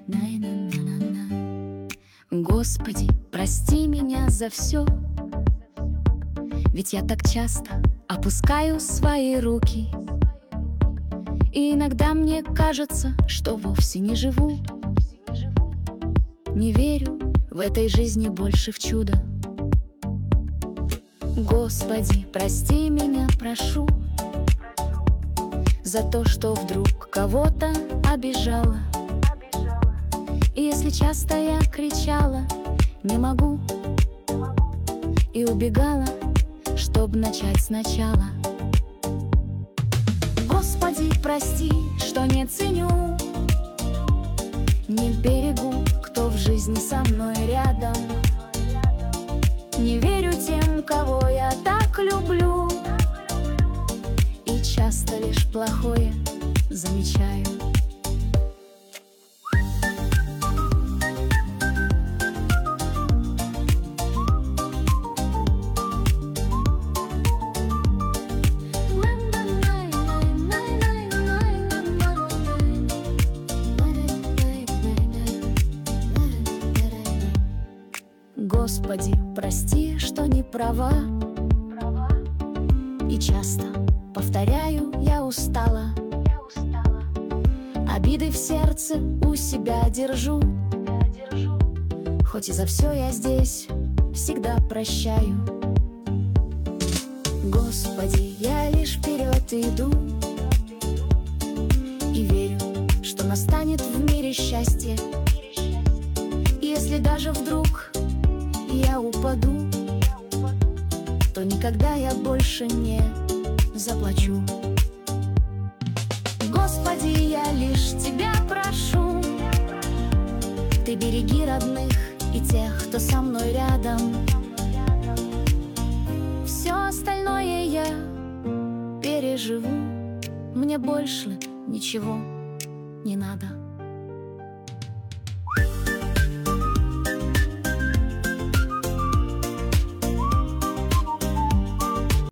Господи, прости меня за все, ведь я так часто опускаю свои руки. И иногда мне кажется, что вовсе не живу. Не верю в этой жизни больше в чудо. Господи, прости меня, прошу, за то, что вдруг кого-то обижала. И если часто я кричала «не могу» и убегала, чтоб начать сначала. Господи, прости, что не ценю, не берегу, кто в жизни со мной рядом. Не верю тем, кого я так люблю, и часто лишь плохое замечаю. Господи, прости, что не права, и часто повторяю, я устала. Обиды в сердце у себя держу, хоть и за все я здесь всегда прощаю. Господи, я лишь вперед иду и верю, что настанет в мире счастье. Если даже вдруг я упаду, то никогда я больше не заплачу. Господи, я лишь Тебя прошу, Ты береги родных и тех, кто со мной рядом. Все остальное я переживу, мне больше ничего не надо.